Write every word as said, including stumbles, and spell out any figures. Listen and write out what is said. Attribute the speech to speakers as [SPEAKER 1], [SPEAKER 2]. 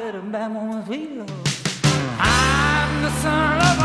[SPEAKER 1] get a bad woman's feel. I'm the son of